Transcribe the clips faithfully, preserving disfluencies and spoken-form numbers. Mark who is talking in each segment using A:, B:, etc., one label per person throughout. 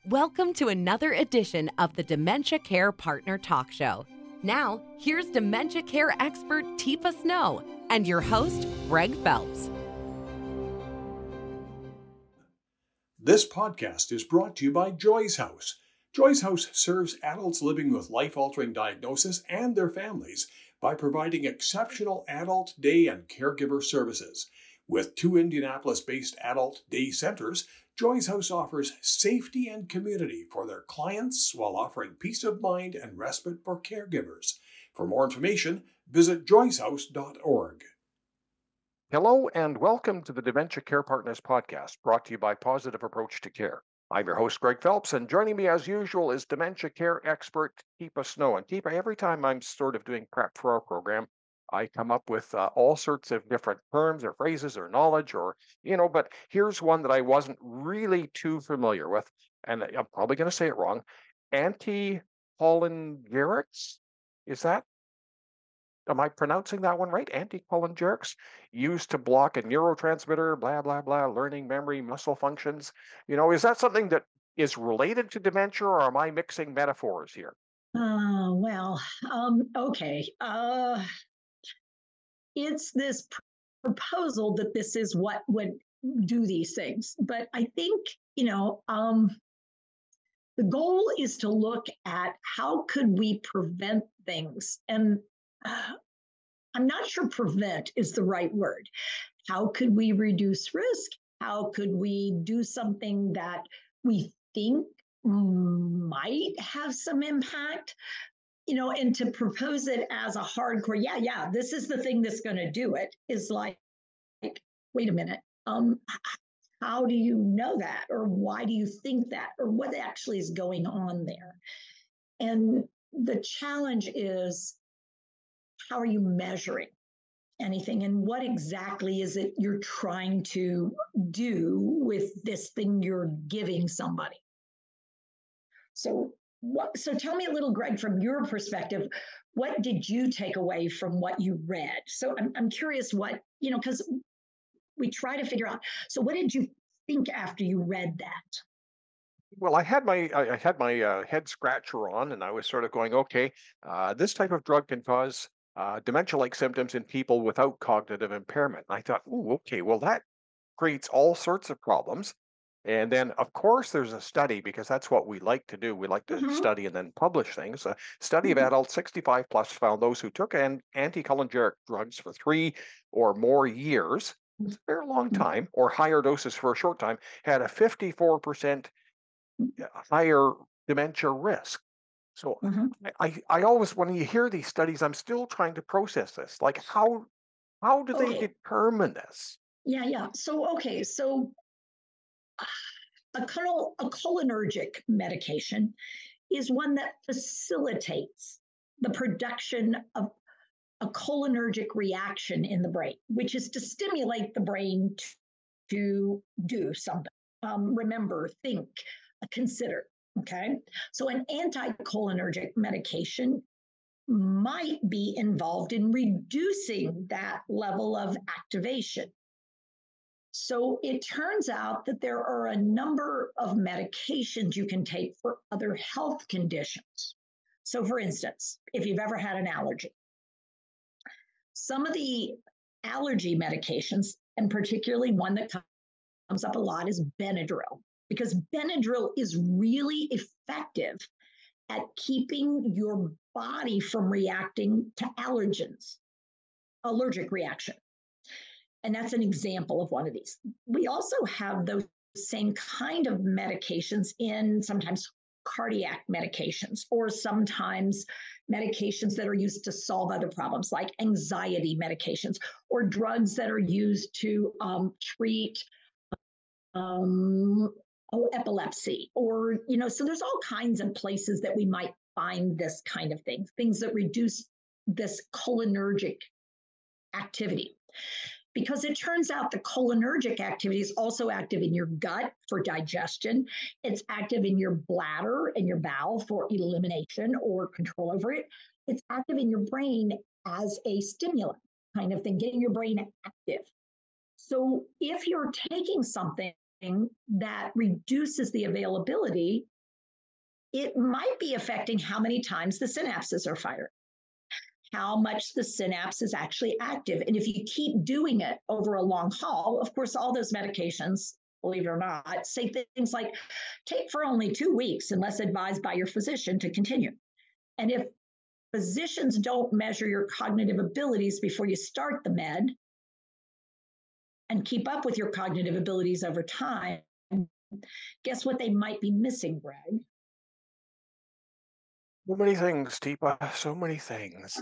A: Welcome to another edition of the Dementia Care Partner Talk Show. Now, here's dementia care expert Teepa Snow and your host, Greg Phelps.
B: This podcast is brought to you by Joy's House. Joy's House serves adults living with life-altering diagnosis and their families by providing exceptional adult day and caregiver services. With two Indianapolis-based adult day centers, Joy's House offers safety and community for their clients while offering peace of mind and respite for caregivers. For more information, visit joys house dot org.
C: Hello and welcome to the Dementia Care Partners podcast, brought to you by Positive Approach to Care. I'm your host, Greg Phelps, and joining me as usual is dementia care expert Teepa Snow. And Teepa, every time I'm sort of doing prep for our program, I come up with uh, all sorts of different terms or phrases or knowledge or, you know, but here's one that I wasn't really too familiar with, and I'm probably going to say it wrong. Anticholinergics? Is that, am I pronouncing that one right? Anticholinergics, used to block a neurotransmitter, blah, blah, blah, learning, memory, muscle functions. You know, is that something that is related to dementia, or am I mixing metaphors here?
D: Uh, well, um, okay. Uh, it's this pr- proposal that this is what would do these things. But I think, you know, um, the goal is to look at how could we prevent things. And uh, I'm not sure prevent is the right word. How could we reduce risk? How could we do something that we think might have some impact? You know, and to propose it as a hardcore, yeah, yeah, this is the thing that's going to do it is like, like, wait a minute, um, how do you know that? Or why do you think that? Or what actually is going on there? And the challenge is, how are you measuring anything? And what exactly is it you're trying to do with this thing you're giving somebody? So What, so tell me a little, Greg, from your perspective, what did you take away from what you read? So I'm, I'm curious what, you know, because we try to figure out, so what did you think after you read that?
C: Well, I had my I had my uh, head scratcher on, and I was sort of going, okay, uh, this type of drug can cause uh, dementia-like symptoms in people without cognitive impairment. And I thought, ooh, okay, well that creates all sorts of problems. And then, of course, there's a study because that's what we like to do. We like to
D: Mm-hmm.
C: study and then publish things. A study of
D: Mm-hmm.
C: adults sixty-five plus found those who took an anticholinergic drugs for three or more years, it's a very long time, or higher doses for a short time, had a fifty-four percent higher dementia risk. So
D: Mm-hmm.
C: I, I always, when you hear these studies, I'm still trying to process this. Like, how how do they
D: Okay.
C: determine this?
D: Yeah, yeah. So, okay. So a, chol- a cholinergic medication is one that facilitates the production of a cholinergic reaction in the brain, which is to stimulate the brain to, to do something. Um, remember, think, uh, consider. Okay. So an anticholinergic medication might be involved in reducing that level of activation. So it turns out that there are a number of medications you can take for other health conditions. So, for instance, if you've ever had an allergy, some of the allergy medications, and particularly one that comes up a lot, is Benadryl, because Benadryl is really effective at keeping your body from reacting to allergens, allergic reaction. And that's an example of one of these. We also have those same kind of medications in sometimes cardiac medications, or sometimes medications that are used to solve other problems like anxiety medications, or drugs that are used to um, treat um, oh, epilepsy, or, you know, so there's all kinds of places that we might find this kind of thing, things that reduce this cholinergic activity. Because it turns out the cholinergic activity is also active in your gut for digestion. It's active in your bladder and your bowel for elimination or control over it. It's active in your brain as a stimulant kind of thing, getting your brain active. So if you're taking something that reduces the availability it might be affecting how many times the synapses are fired, how much the synapse is actually active. And if you keep doing it over a long haul, of course, all those medications, believe it or not, say things like take for only two weeks unless advised by your physician to continue. And if physicians don't measure your cognitive abilities before you start the med and keep up with your cognitive abilities over time, guess what they might be missing, Greg?
C: So many things, Teepa, so many things.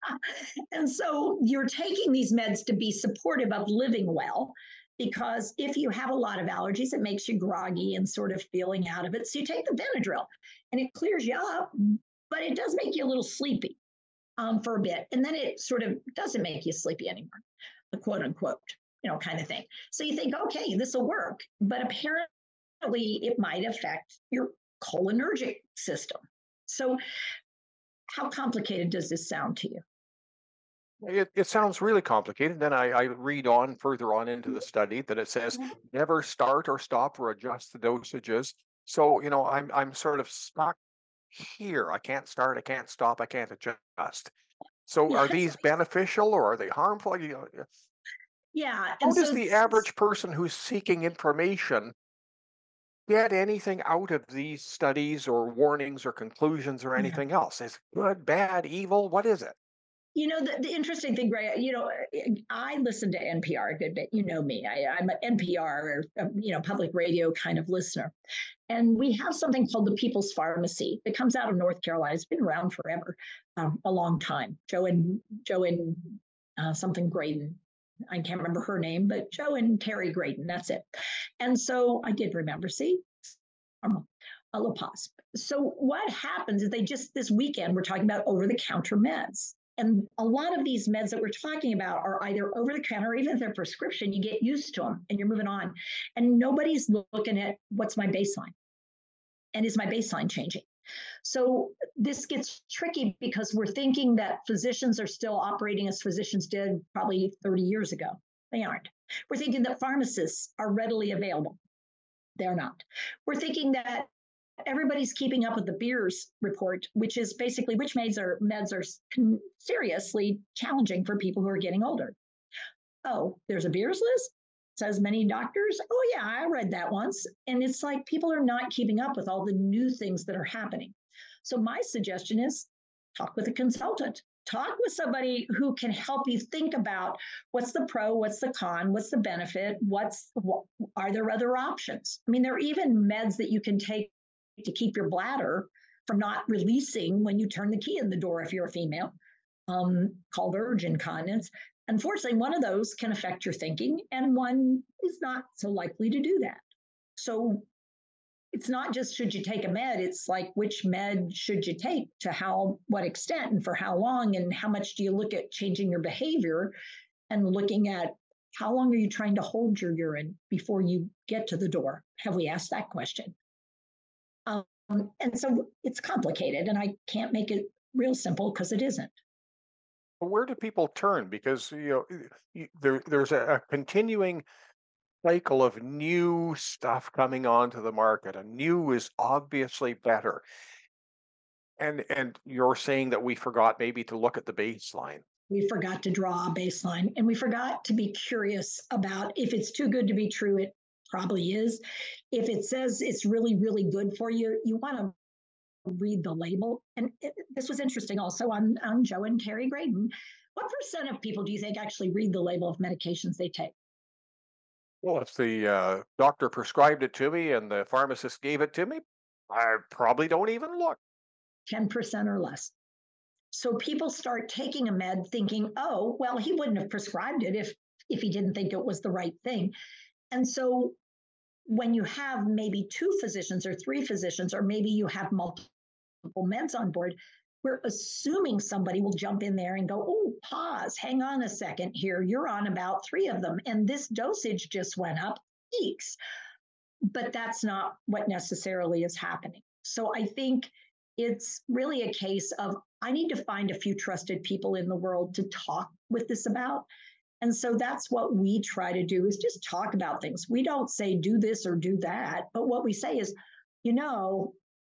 D: And so you're taking these meds to be supportive of living well, because if you have a lot of allergies, it makes you groggy and sort of feeling out of it. So you take the Benadryl and it clears you up, but it does make you a little sleepy um, for a bit. And then it sort of doesn't make you sleepy anymore, the quote unquote, you know, kind of thing. So you think, okay, this will work. But apparently it might affect your cholinergic system. So how complicated does this sound to you?
C: It, it sounds really complicated. Then I, I read on further on into the study that it says never start or stop or adjust the dosages. So, you know, I'm I'm sort of stuck here. I can't start, I can't stop, I can't adjust. So are
D: Yes.
C: these beneficial or are they harmful? You know,
D: Yeah.
C: how
D: And
C: does
D: so
C: the average person who's seeking information get anything out of these studies or warnings or conclusions or
D: yeah.
C: anything else? Is it good, bad, evil? What is it?
D: You know, the, the interesting thing, Ray, you know, I listen to N P R a good bit. You know me, I, I'm an N P R, or, you know, public radio kind of listener. And we have something called the People's Pharmacy that comes out of North Carolina. It's been around forever, um, a long time. Joe and Joe and uh, something Graydon. I can't remember her name, but Joe and Terry Graydon, that's it. And so I did remember, see, um, a La Paz. So what happens is they just, this weekend, we're talking about over-the-counter meds. And a lot of these meds that we're talking about are either over the counter, or even if they're prescription, you get used to them and you're moving on. And nobody's looking at what's my baseline and is my baseline changing? So this gets tricky because we're thinking that physicians are still operating as physicians did probably thirty years ago. They aren't. We're thinking that pharmacists are readily available. They're not. We're thinking that everybody's keeping up with the Beers report, which is basically which meds are meds are seriously challenging for people who are getting older. Oh, there's a Beers list, says many doctors. Oh yeah, I read that once. And it's like people are not keeping up with all the new things that are happening. So my suggestion is talk with a consultant. Talk with somebody who can help you think about what's the pro, what's the con, what's the benefit, what's what, are there other options? I mean, there are even meds that you can take to keep your bladder from not releasing when you turn the key in the door if you're a female, um, called urge incontinence. Unfortunately, one of those can affect your thinking, and one is not so likely to do that. So it's not just should you take a med, it's like which med should you take to how, what extent and for how long, and how much do you look at changing your behavior and looking at how long are you trying to hold your urine before you get to the door? Have we asked that question? Um, and so it's complicated, and I can't make it real simple because it isn't.
C: Where do people turn? Because you know there, there's a, a continuing cycle of new stuff coming onto the market, and new is obviously better. And and you're saying that we forgot maybe to look at the baseline.
D: We forgot to draw a baseline, and we forgot to be curious about if it's too good to be true, it probably is. If it says it's really, really good for you, you want to read the label. And it, this was interesting also on, on Joe and Terry Graydon. What percent of people do you think actually read the label of medications they take?
C: Well, if the uh, doctor prescribed it to me and the pharmacist gave it to me, I probably don't even look.
D: ten percent or less. So people start taking a med thinking, oh, well, he wouldn't have prescribed it if, if he didn't think it was the right thing. And so when you have maybe two physicians or three physicians, or maybe you have multiple meds on board, we're assuming somebody will jump in there and go, oh, pause, hang on a second here. You're on about three of them, and this dosage just went up weeks. But that's not what necessarily is happening. So I think it's really a case of I need to find a few trusted people in the world to talk with this about. And so that's what we try to do, is just talk about things. We don't say do this or do that, but what we say is, you know,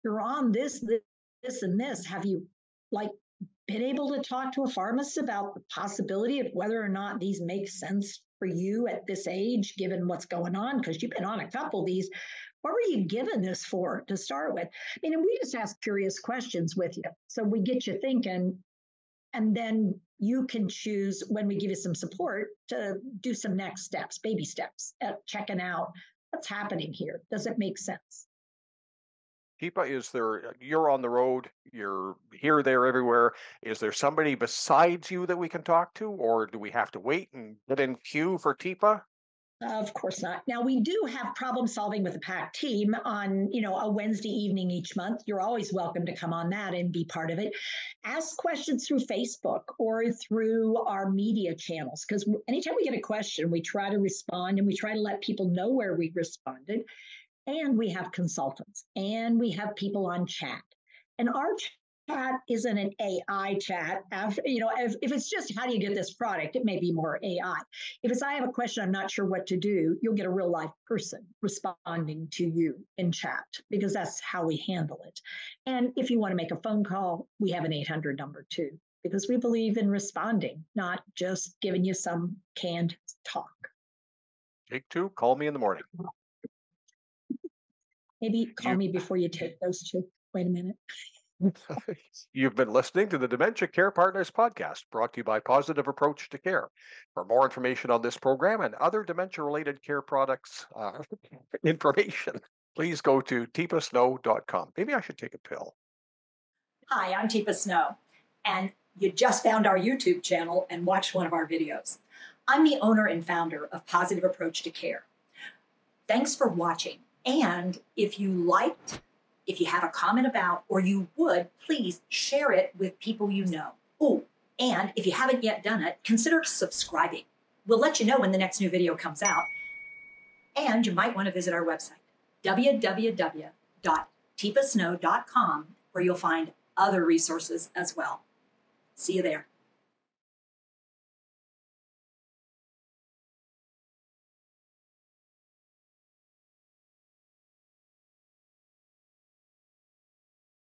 D: you're on this, this, this, and this. Have you like been able to talk to a pharmacist about the possibility of whether or not these make sense for you at this age, given what's going on? Because you've been on a couple of these. What were you given this for to start with? I mean, and we just ask curious questions with you. So we get you thinking, and then you can choose, when we give you some support, to do some next steps, baby steps at checking out what's happening here. Does it make sense?
C: Teepa, is there, you're on the road, you're here, there, everywhere. Is there somebody besides you that we can talk to, or do we have to wait and get in queue for Teepa?
D: Of course not. Now, we do have problem solving with the PAC team on, you know, a Wednesday evening each month. You're always welcome to come on that and be part of it. Ask questions through Facebook or through our media channels, because anytime we get a question, we try to respond and we try to let people know where we responded. And we have consultants and we have people on chat. And our chat isn't an A I chat. After, you know, if, if it's just how do you get this product, it may be more A I. If it's I have a question, I'm not sure what to do, you'll get a real life person responding to you in chat, because that's how we handle it. And if you want to make a phone call, we have an eight hundred number too, because we believe in responding, not just giving you some canned talk.
C: Take two, call me in the morning.
D: Maybe call
C: You-
D: me before you take those two. Wait a minute.
C: You've been listening to the Dementia Care Partners podcast, brought to you by Positive Approach to Care. For more information on this program and other dementia-related care products uh, information, please go to teepa snow dot com. Maybe I should take a pill.
E: Hi, I'm Teepa Snow, and you just found our YouTube channel and watched one of our videos. I'm the owner and founder of Positive Approach to Care. Thanks for watching. And if you liked, if you have a comment about, or you would, please share it with people you know. Oh, and if you haven't yet done it, consider subscribing. We'll let you know when the next new video comes out. And you might want to visit our website, w w w dot teepa snow dot com, where you'll find other resources as well. See you there.